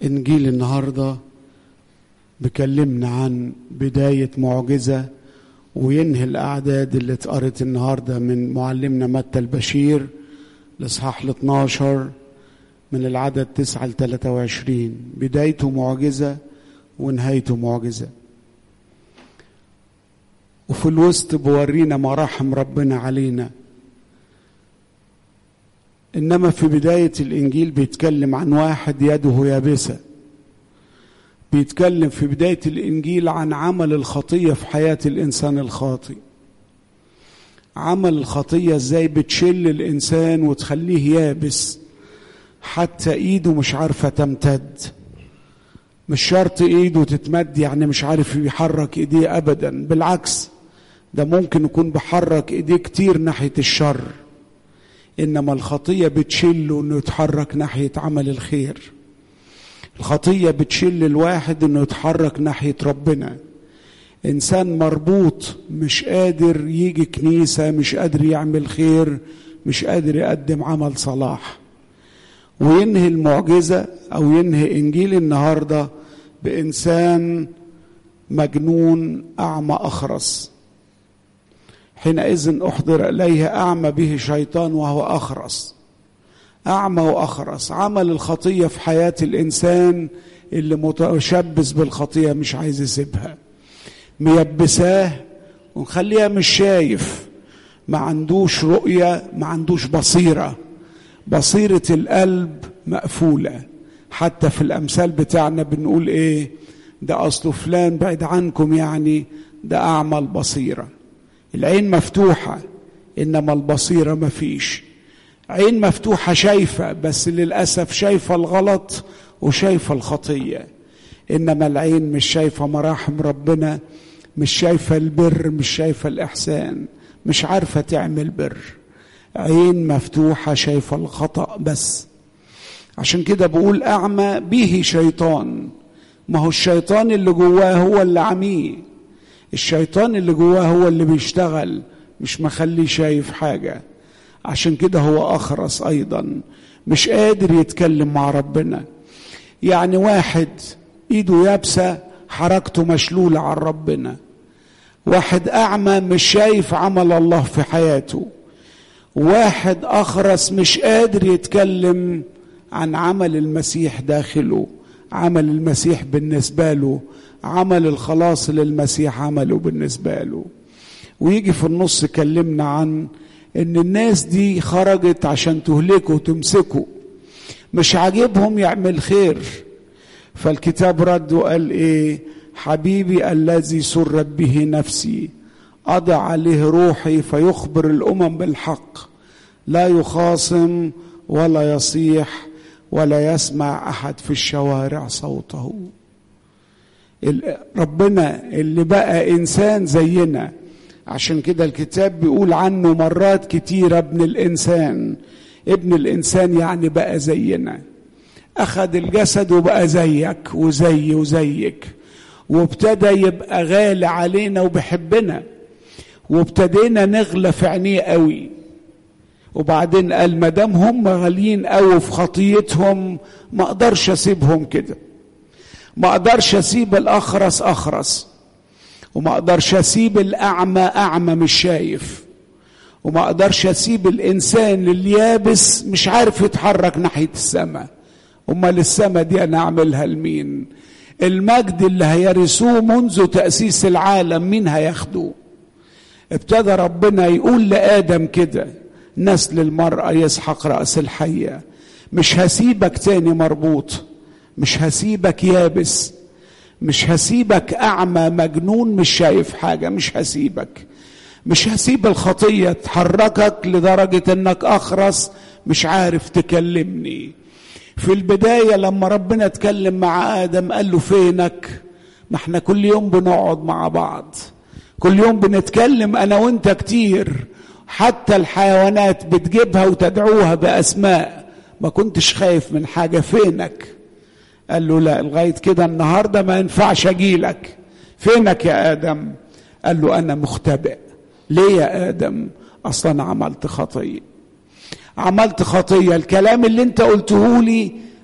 إنجيل النهاردة بيكلمنا عن بداية معجزة وينهي الأعداد اللي اتقرت النهاردة من معلمنا متى البشير الإصحاح 12 من العدد 9 ل23. بدايته معجزة ونهايته معجزة، وفي الوسط بورينا مراحم ربنا علينا. إنما في بداية الإنجيل بيتكلم عن واحد يده يابسة، بيتكلم في بداية الإنجيل عن عمل الخطية في حياة الإنسان الخاطئ. عمل الخطية إزاي بتشل الإنسان وتخليه يابس حتى إيده مش عارفة تمتد. مش شرط إيده تتمد يعني مش عارف يحرك إيديه أبدا، بالعكس ده ممكن يكون بحرك إيديه كتير ناحية الشر، إنما الخطية بتشله إنه يتحرك ناحية عمل الخير. الخطية بتشل الواحد إنه يتحرك ناحية ربنا. إنسان مربوط مش قادر يجي كنيسة، مش قادر يعمل خير، مش قادر يقدم عمل صلاح. وينهي المعجزة أو ينهي إنجيل النهاردة بإنسان مجنون أعمى أخرس. حينئذ أحضر إليه أعمى به شيطان وهو أخرس. أعمى وأخرس، عمل الخطية في حياة الإنسان اللي متشبث بالخطية مش عايز يسيبها، ميبساه ونخليها مش شايف، ما عندوش رؤية، ما عندوش بصيرة. بصيرة القلب مقفولة. حتى في الأمثال بتاعنا بنقول إيه؟ ده أصله فلان بعد عنكم، يعني ده أعمى البصيرة. العين مفتوحة إنما البصيرة مفيش. عين مفتوحة شايفة، بس للأسف شايفة الغلط وشايفة الخطية، إنما العين مش شايفة مراحم ربنا، مش شايفة البر، مش شايفة الإحسان، مش عارفة تعمل بر. عين مفتوحة شايفة الخطأ بس. عشان كده بقول أعمى به شيطان. ما هو الشيطان اللي جواه هو اللي عميه، الشيطان اللي جواه هو اللي بيشتغل، مش مخلي شايف حاجة. عشان كده هو أخرس أيضا، مش قادر يتكلم مع ربنا. يعني واحد إيده يابسة حركته مشلولة عن ربنا، واحد أعمى مش شايف عمل الله في حياته، واحد أخرس مش قادر يتكلم عن عمل المسيح داخله، عمل المسيح بالنسبة له، عمل الخلاص للمسيح عمله بالنسبة له. ويجي في النص كلمنا عن ان الناس دي خرجت عشان تهلكه وتمسكه، مش عاجبهم يعمل خير. فالكتاب رد وقال ايه؟ حبيبي الذي سرت به نفسي أضع عليه روحي فيخبر الأمم بالحق، لا يخاصم ولا يصيح ولا يسمع أحد في الشوارع صوته. ربنا اللي بقى إنسان زينا، عشان كده الكتاب بيقول عنه مرات كتيرة ابن الإنسان. ابن الإنسان يعني بقى زينا، أخذ الجسد وبقى زيك وزي وزيك، وابتدى يبقى غالي علينا وبحبنا، وابتدينا نغلى في عينيه قوي. وبعدين قال مدام هم غاليين قوي في خطيتهم ما اقدرش اسيبهم كده، ما اقدرش اسيب الاخرس اخرس، وما اقدرش اسيب الاعمى اعمى مش شايف، وما اقدرش اسيب الانسان اليابس مش عارف يتحرك ناحية السماء. امال السماء دي انا اعملها لمين؟ المجد اللي هيرثوه منذ تأسيس العالم مين هياخده؟ ابتدى ربنا يقول لآدم كده: نسل المرأة يسحق رأس الحية. مش هسيبك تاني مربوط، مش هسيبك يابس، مش هسيبك أعمى مجنون مش شايف حاجة، مش هسيبك. مش هسيب الخطية تحركك لدرجة انك أخرس مش عارف تكلمني. في البداية لما ربنا اتكلم مع آدم قال له فينك؟ ما احنا كل يوم بنقعد مع بعض، كل يوم بنتكلم أنا وانت كتير، حتى الحيوانات بتجيبها وتدعوها بأسماء، ما كنتش خايف من حاجة، فينك؟ قال له لا، لغاية كده النهاردة ما ينفعش أجيلك. فينك يا آدم؟ قال له أنا مختبئ. ليه يا آدم؟ أصلا عملت خطية، عملت خطية. الكلام اللي انت قلته لي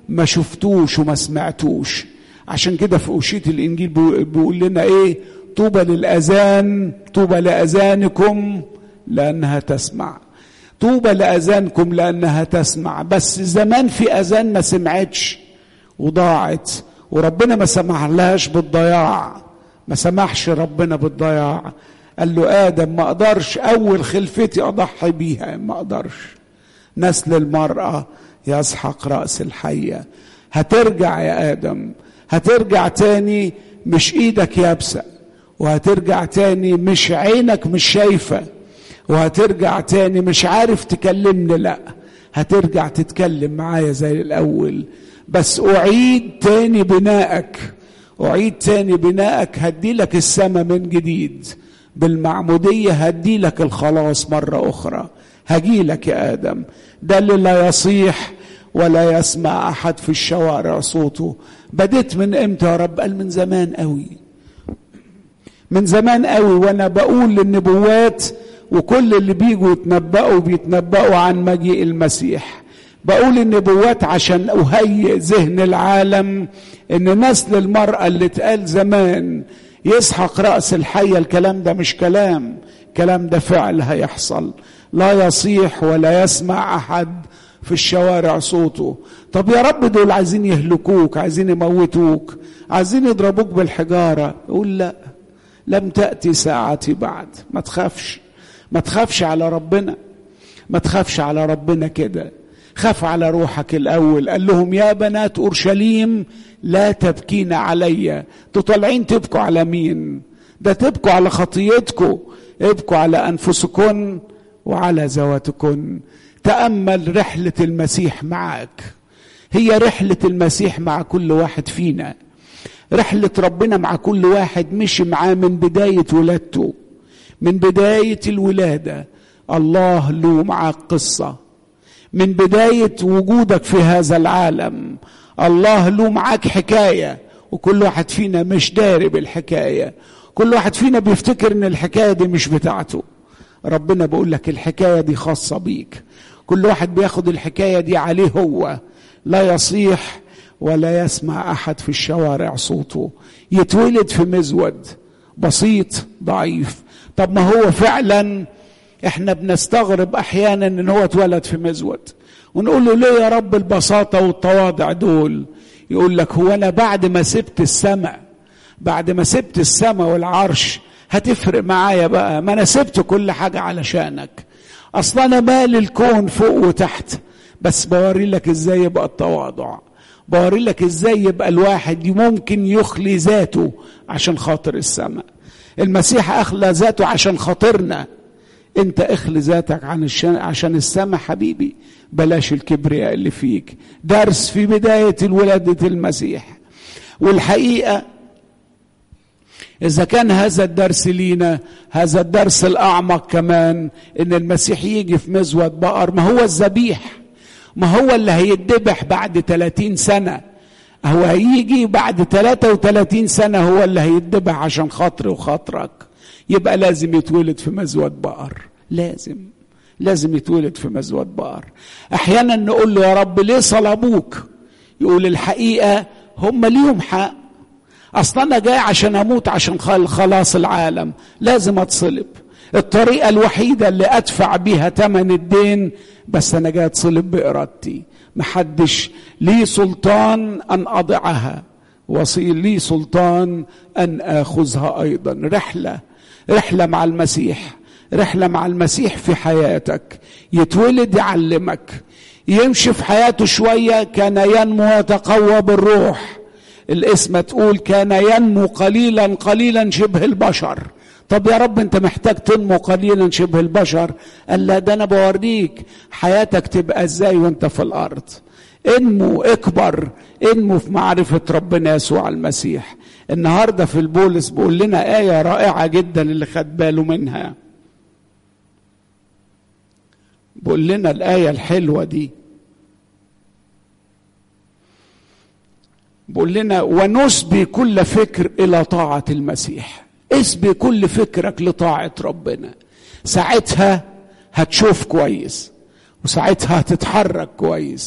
ما شفتوش وما سمعتوش. عشان كده في أوشية الإنجيل بيقول لنا إيه؟ طوبى للأذان، طوبى لأذانكم لأنها تسمع. طوبى لأذانكم لأنها تسمع. بس زمان في أذان ما سمعتش وضاعت، وربنا ما سمح لهاش بالضياع، ما سمحش ربنا بالضياع. قال له آدم ما أقدرش أول خلفتي أضحي بيها، ما أقدرش. نسل المرأة يسحق رأس الحية. هترجع يا آدم، هترجع تاني مش إيدك يابسة، وهترجع تاني مش عينك مش شايفة، وهترجع تاني مش عارف تكلمني، لا هترجع تتكلم معايا زي الأول. بس أعيد تاني بنائك، أعيد تاني بنائك. هديلك السماء من جديد بالمعمودية، هديلك الخلاص مرة أخرى. هجيلك يا آدم. ده اللي لا يصيح ولا يسمع أحد في الشوارع صوته. بديت من امتى يا رب؟ قال من زمان قوي، من زمان قوي وانا بقول النبوات، وكل اللي بيجوا يتنبأوا بيتنبأوا عن مجيء المسيح. بقول النبوات عشان أهيئ ذهن العالم ان نسل المرأة اللي اتقال زمان يسحق رأس الحية، الكلام ده مش كلام، الكلام ده فعل هيحصل. لا يصيح ولا يسمع أحد في الشوارع صوته. طب يا رب دول عايزين يهلكوك، عايزين يموتوك، عايزين يضربوك بالحجارة. يقول لا، لم تأتي ساعتي بعد. ما تخافش، ما تخافش على ربنا، ما تخافش على ربنا كده. خاف على روحك الأول. قال لهم يا بنات أورشليم لا تبكين علي. تطلعين تبكوا على مين؟ ده تبكوا على خطيتكم، ابكوا على أنفسكن وعلى ذواتكن. تأمل رحلة المسيح معك، هي رحلة المسيح مع كل واحد فينا. رحلة ربنا مع كل واحد مشي معاه من بداية ولادته، من بداية الولادة. الله له معاك قصة من بداية وجودك في هذا العالم. الله له معاك حكاية، وكل واحد فينا مش داري بالحكاية. كل واحد فينا بيفتكر ان الحكاية دي مش بتاعته. ربنا بيقول لك الحكاية دي خاصة بيك. كل واحد بياخد الحكاية دي عليه هو. لا يصيح ولا يسمع أحد في الشوارع صوته. يتولد في مزود بسيط ضعيف. طب ما هو فعلا احنا بنستغرب احيانا ان هو اتولد في مزود، ونقول له ليه يا رب البساطة والتواضع دول؟ يقول لك هو انا بعد ما سبت السماء، بعد ما سبت السماء والعرش هتفرق معايا بقى؟ ما انا سبت كل حاجة علشانك. اصلا انا مالي الكون فوق وتحت، بس بوري لك ازاي يبقى التواضع، بوري لك ازاي يبقى الواحد ممكن يخلي ذاته عشان خاطر السماء. المسيح اخلى ذاته عشان خاطرنا. انت اخلي ذاتك عشان السماء حبيبي. بلاش الكبرياء اللي فيك. درس في بداية الولادة المسيح. والحقيقة إذا كان هذا الدرس لينا، هذا الدرس الأعمق كمان إن المسيح يجي في مزود بقر. ما هو الذبيح، ما هو اللي هيتذبح بعد 30 سنة. هو هيجي بعد 33 سنة هو اللي هيتذبح عشان خاطري وخاطرك. يبقى لازم يتولد في مزود بقر، لازم يتولد في مزود بقر. احيانا نقول له يا رب ليه صلبوك؟ يقول الحقيقة هم ليهم حق. اصلا انا جاي عشان اموت عشان خلاص العالم، لازم اتصلب. الطريقة الوحيدة اللي ادفع بيها ثمن الدين، بس انا جاي اتصلب بارادتي. محدش لي سلطان ان اضعها، وصيل لي سلطان ان اخذها ايضا. رحلة مع المسيح، رحلة مع المسيح في حياتك. يتولد يعلمك، يمشي في حياته شوية. كان ينمو ويتقوى بالروح. الاسم تقول كان ينمو قليلا قليلا شبه البشر. طب يا رب انت محتاج تنمو قليلا شبه البشر؟ قال لا، ده انا بوريك حياتك تبقى ازاي وانت في الارض. انمو، اكبر، انمو في معرفة ربنا يسوع المسيح. النهاردة في البولس بيقول لنا آية رائعة جدا اللي خد باله منها. بيقول لنا الآية الحلوة دي، بيقول لنا ونسبي كل فكر إلى طاعة المسيح. اسبي كل فكرك لطاعة ربنا. ساعتها هتشوف كويس، وساعتها هتتحرك كويس،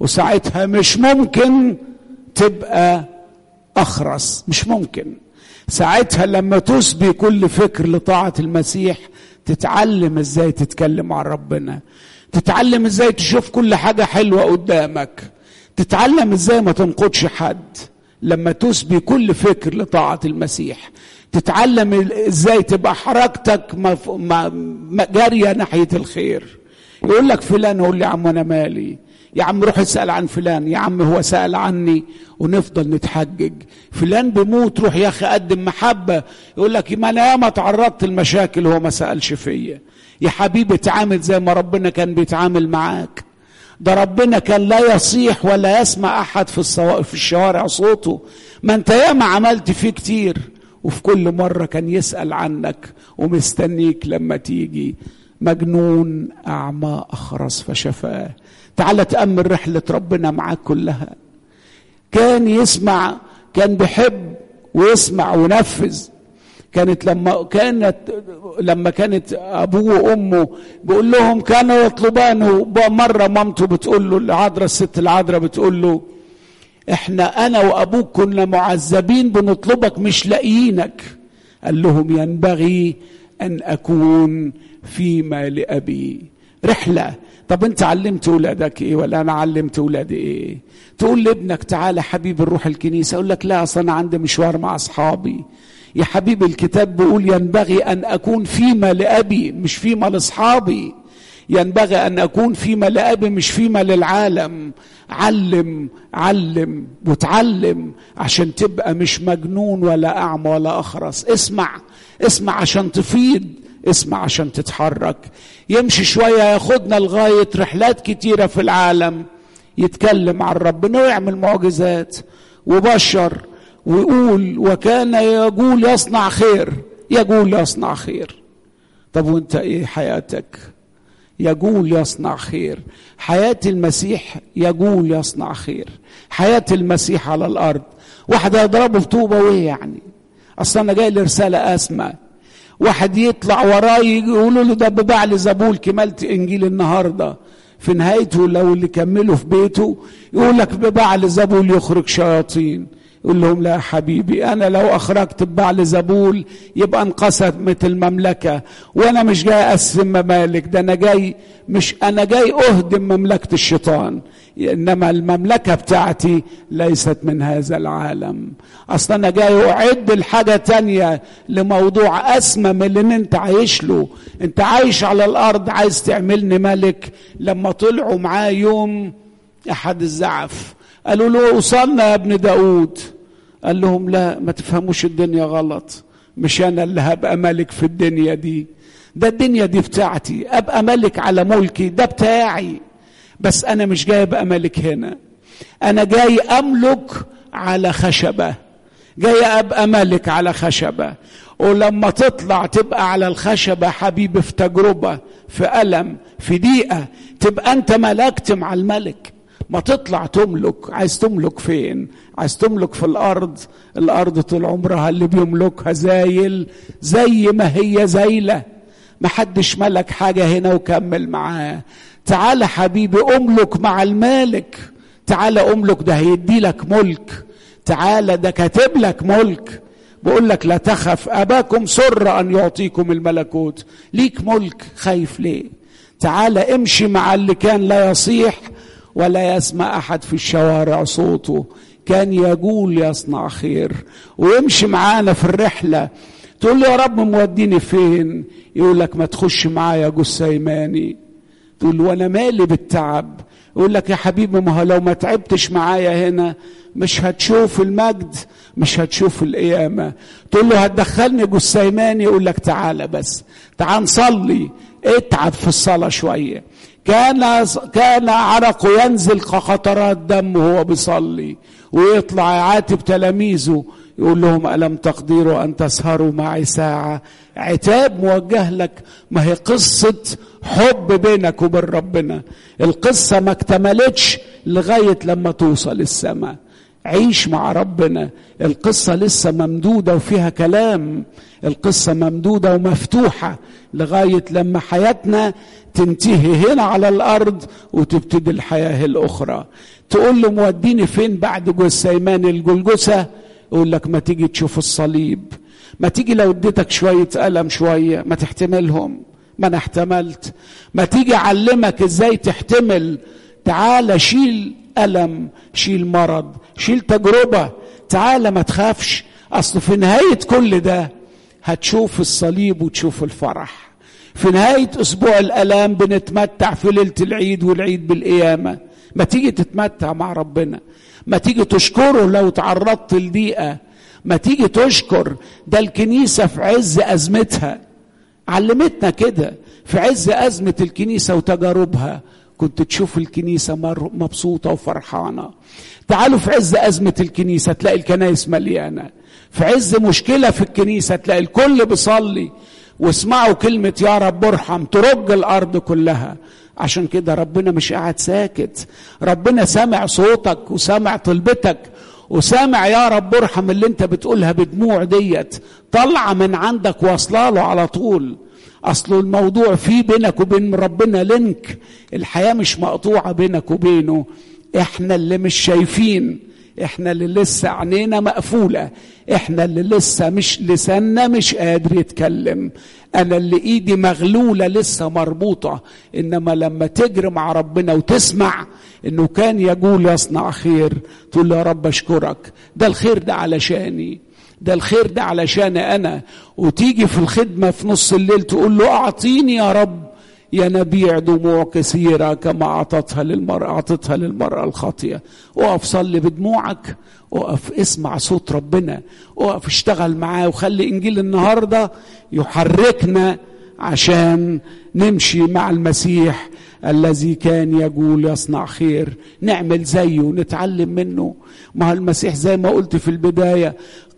وساعتها مش ممكن تبقى أخرس، مش ممكن. ساعتها لما تسبي كل فكر لطاعة المسيح تتعلم ازاي تتكلم عن ربنا، تتعلم ازاي تشوف كل حاجة حلوة قدامك، تتعلم ازاي ما تنقضش حد. لما تسبي كل فكر لطاعة المسيح تتعلم ازاي تبقى حركتك جارية ناحية الخير. يقول لك فلان، يقول لي يا عم انا مالي، يا عم روح اسأل عن فلان، يا عم هو سأل عني، ونفضل نتحجج. فلان بيموت، روح يا اخي قدم محبة. يقول لك ما انا ياما تعرضت لمشاكل هو ما سألش فيا. يا حبيبي اتعامل زي ما ربنا كان بيتعامل معاك. ده ربنا كان لا يصيح ولا يسمع احد في الشوارع صوته. ما انت ياما عملت فيه كتير، وفي كل مرة كان يسأل عنك ومستنيك لما تيجي. مجنون أعمى أخرس فشفاه. تعال تأمل رحلة ربنا معاك كلها. كان يسمع، كان بيحب ويسمع وينفذ. كانت لما كانت أبوه وأمه بيقول لهم كانوا يطلبانه. مرة مامته بتقول له العذراء، الست العذراء بتقول له أنا وأبوك كنا معذبين بنطلبك مش لاقيينك. قال لهم ينبغي أن أكون فيما لأبي. رحلة. طب أنت علمت أولادك إيه ولا أنا علمت أولادي إيه؟ تقول لابنك تعالى حبيبي نروح الكنيسة، أقول لك لا أصلا أنا عندي مشوار مع أصحابي. يا حبيبي الكتاب بيقول ينبغي أن أكون فيما لأبي مش فيما لأصحابي. ينبغي أن أكون فيما لأبي مش فيما للعالم. علم وتعلم عشان تبقى مش مجنون ولا أعمى ولا أخرس. اسمع عشان تفيد، اسمع عشان تتحرك. يمشي شوية ياخدنا لغاية رحلات كتيرة في العالم، يتكلم عن ربنا ويعمل معجزات وبشر ويقول وكان يقول يصنع خير. طب وانت ايه حياتك؟ يقول يصنع خير. حياة المسيح يقول يصنع خير. حياة المسيح على الأرض. واحد يضربه بطوبة ويه يعني؟ أصلا أنا جاي لرسالة أسمى. واحد يطلع وراي يقولوا له ده ببعل زبول كملت إنجيل النهاردة، في نهايته لو اللي كمله في بيته يقول لك ببعل زبول يخرج شياطين. يقول لهم لا حبيبي، أنا لو أخرجت ببعل زبول يبقى انقسمت المملكة، وأنا مش جاي أقسم ممالك، ده أنا جاي أهدم مملكة الشيطان، إنما المملكة بتاعتي ليست من هذا العالم. أصلا أنا جاي أعد الحاجة تانية لموضوع أسمى من اللي أنت عايش له. أنت عايش على الأرض عايز تعملني ملك. لما طلعوا معاه يوم أحد الزعف قالوا له وصلنا يا ابن داود. قال لهم لا، ما تفهموش الدنيا غلط، مش أنا اللي هبقى ملك في الدنيا دي، ده الدنيا دي بتاعتي، أبقى ملك على ملكي ده بتاعي، بس أنا مش جاي أبقى ملك هنا، أنا جاي أملك على خشبة، جاي أبقى ملك على خشبة. ولما تطلع تبقى على الخشبة حبيبي في تجربة، في ألم، في ضيقة، تبقى أنت ملكت مع الملك. ما تطلع تملك. عايز تملك فين؟ عايز تملك في الأرض. الأرض طول عمرها اللي بيملكها زايل، زي ما هي زايلة، ما حدش ملك حاجة هنا وكمل معاه. تعال حبيبي أملك مع المالك، تعال أملك، ده هيدي لك ملك، تعال ده كاتب لك ملك. بقول لك لا تخف، أباكم سر أن يعطيكم الملكوت. ليك ملك، خايف ليه؟ تعال امشي مع اللي كان لا يصيح ولا يسمع أحد في الشوارع صوته، كان يقول يصنع خير. ويمشي معانا في الرحلة. تقول له يا رب موديني فين؟ يقول لك ما تخش معايا جثيماني. تقول له وانا مالي بالتعب؟ يقول لك يا حبيبي ما هو لو ما تعبتش معايا هنا مش هتشوف المجد، مش هتشوف القيامة. تقول له هتدخلني جثيماني؟ يقول لك تعالى بس، تعال نصلي، اتعب في الصلاة شوية. كان عرقه ينزل كقطرات دم وهو بيصلي، ويطلع يعاتب تلاميذه يقول لهم ألم تقدروا أن تسهروا معي ساعة؟ عتاب موجه لك. ما هي قصة حب بينك وبين ربنا. القصة ما اكتملتش لغاية لما توصل السماء. عيش مع ربنا. القصة لسه ممدودة وفيها كلام، القصة ممدودة ومفتوحة لغاية لما حياتنا تنتهي هنا على الأرض وتبتدي الحياة الأخرى. تقول له موديني فين بعد جثيمان الجلجثة؟ يقول لك ما تيجي تشوف الصليب، ما تيجي لو اديتك شوية ألم شوية ما تحتملهم، ما انا احتملت. ما تيجي اعلمك ازاي تحتمل، تعال شيل ألم، شيل مرض، شيل تجربة، تعال ما تخافش. اصل في نهاية كل ده هتشوف الصليب وتشوف الفرح. في نهاية اسبوع الالام بنتمتع في ليلة العيد والعيد بالقيامة. ما تيجي تتمتع مع ربنا، ما تيجي تشكره لو تعرضت لضيقة، ما تيجي تشكر. ده الكنيسة في عز أزمتها علمتنا كده، في عز أزمة الكنيسة وتجاربها كنت تشوف الكنيسة مبسوطة وفرحانة. تعالوا في عز أزمة الكنيسة تلاقي الكنائس مليانة، في عز مشكلة في الكنيسة تلاقي الكل بيصلي، واسمعوا كلمة يا رب ارحم ترج الأرض كلها. عشان كده ربنا مش قاعد ساكت، ربنا سامع صوتك وسامع طلبتك وسامع يا رب ارحم اللي انت بتقولها بدموع ديت، طلع من عندك واصلاله على طول. اصل الموضوع فيه بينك وبين ربنا لينك، الحياة مش مقطوعة بينك وبينه. احنا اللي مش شايفين، احنا اللي لسه عينينا مقفولة، احنا اللي لسه مش لساننا مش قادر يتكلم، انا اللي ايدي مغلولة لسه مربوطة. انما لما تجري مع ربنا وتسمع انه كان يقول يصنع خير، تقول له يا رب اشكرك، ده الخير ده علشاني، ده الخير ده علشاني انا. وتيجي في الخدمة في نص الليل تقول له اعطيني يا رب ينابيع دموع كثيرة كما أعطتها للمرأة الخاطئة. وقف صلي بدموعك، وقف اسمع صوت ربنا، وقف اشتغل معاه، وخلي إنجيل النهاردة يحركنا عشان نمشي مع المسيح الذي كان يقول يصنع خير، نعمل زيه ونتعلم منه. ما المسيح زي ما قلت في البداية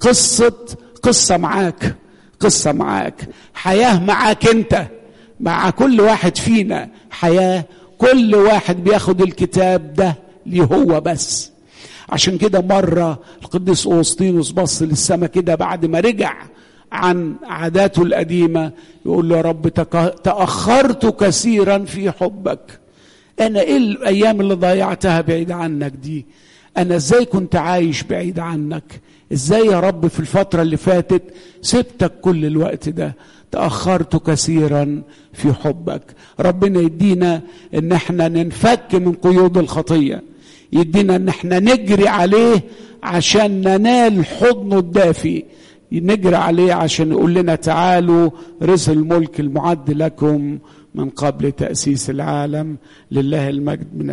قصة معاك، قصة معاك، حياة معاك انت، مع كل واحد فينا حياة. كل واحد بياخد الكتاب ده ليه هو بس. عشان كده مرة القديس أوسطينوس بص للسماء كده بعد ما رجع عن عاداته القديمة، يقول له يا رب تأخرت كثيرا في حبك. أنا إيه الأيام اللي ضيعتها بعيد عنك دي؟ أنا إزاي كنت عايش بعيد عنك؟ إزاي يا رب في الفترة اللي فاتت سبتك كل الوقت ده؟ تأخرت كثيرا في حبك. ربنا يدينا ان احنا ننفك من قيود الخطية، يدينا ان احنا نجري عليه عشان ننال حضنه الدافي، نجري عليه عشان يقول لنا تعالوا رث الملك المعد لكم من قبل تأسيس العالم. لله المجد من